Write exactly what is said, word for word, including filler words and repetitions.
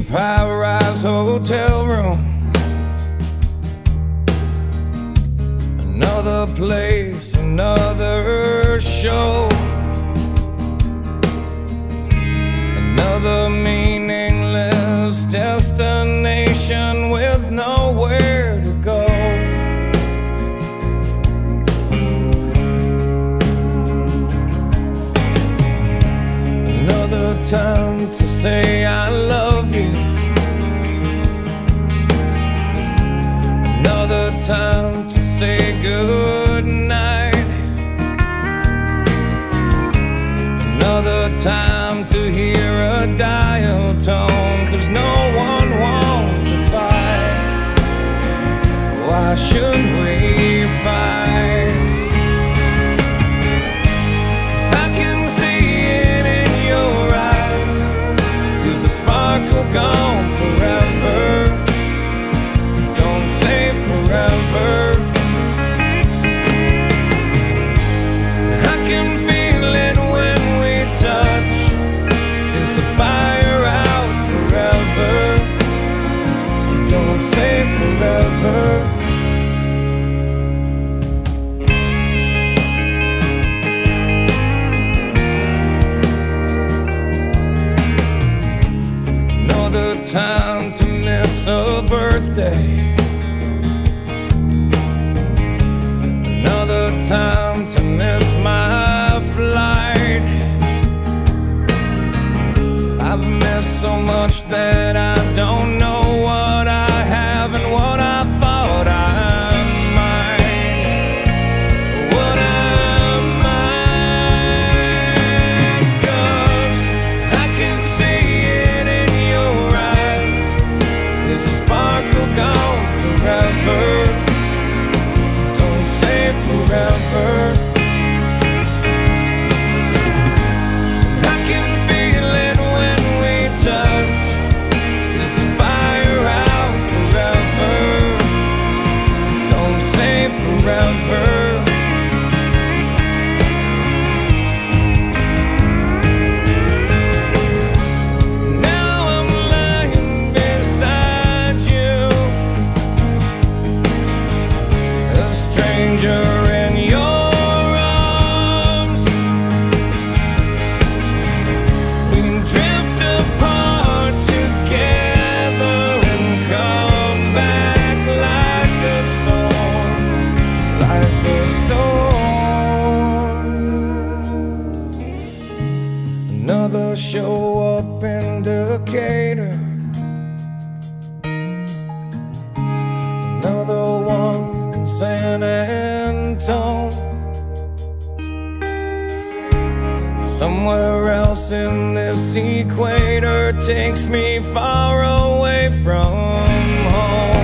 high-rise hotel room. Another place, another show, another meaningless destination with nowhere to go. Another time to say I love you. Another time to say good night. Another time to hear a dial tone, 'cause no one wants to fight. Why should we fight? 'Cause I can see it in your eyes. Is the sparkle gone forever? Don't say forever. I can feel it when we touch. Is the fire out forever? Don't say forever. Another time to miss a birthday. Another time to miss my flight. I've missed so much that I don't know what I have and what I thought I might. What I might, 'cause I can see it in your eyes. Is the sparkle gone forever? Don't say forever. I can feel it when we touch. Is the fire out forever? Don't say forever. Now I'm lying beside you, a stranger in your arms. We drift apart together and come back like a storm, like a storm. Another show up in Decatur. Another one in San Antone. Somewhere else in this equator takes me far away from home.